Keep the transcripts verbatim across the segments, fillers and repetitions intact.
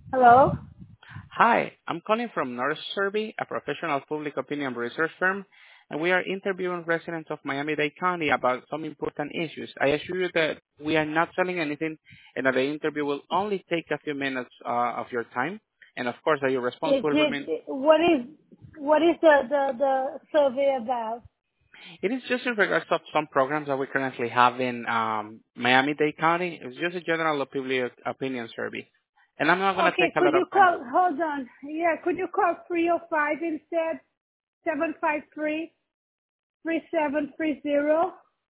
Hello? Hi, I'm calling from North Survey, a professional public opinion research firm, and we are interviewing residents of Miami-Dade County about some important issues. I assure you that we are not selling anything and that the interview will only take a few minutes uh, of your time. And of course, that your response Is will remain. it, what is, what is the, the, the survey about? It is just in regards to some programs that we currently have in um, Miami-Dade County. It's just a general public opinion survey. And I'm not going to take Okay, a could lot of you time. call, hold on. Yeah, could you call three oh five instead? seven five three, three seven three zero.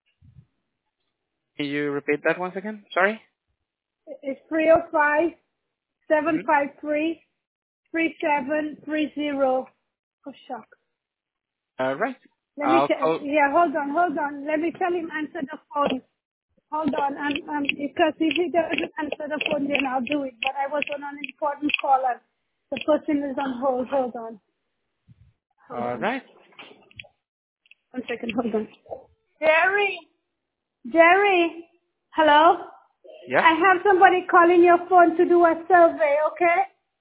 Can you repeat that once again? Sorry? It's three oh five, seven Mm-hmm. five three, three seven three zero. Oh, shucks. All right. Let me I'll tell, call. yeah, hold on, hold on. Let me tell him answer the phone. Hold on, um, um, because if he doesn't answer the phone, then I'll do it. But I was on an important call and the person is on hold. Hold on. Hold All on. right. One second, hold on. Jerry! Jerry! Hello? Yes. I have somebody calling your phone to do a survey, okay?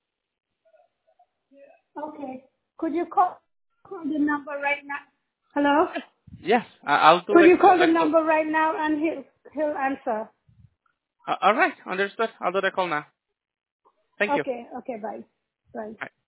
Okay. Could you call, call the number right now? Hello? Yes. I- I'll do Could the you call. call the The call. number right now and he'll, he'll answer? Uh, all right. Understood. I'll do the call now. Thank you. Okay, okay, bye. Bye. Bye.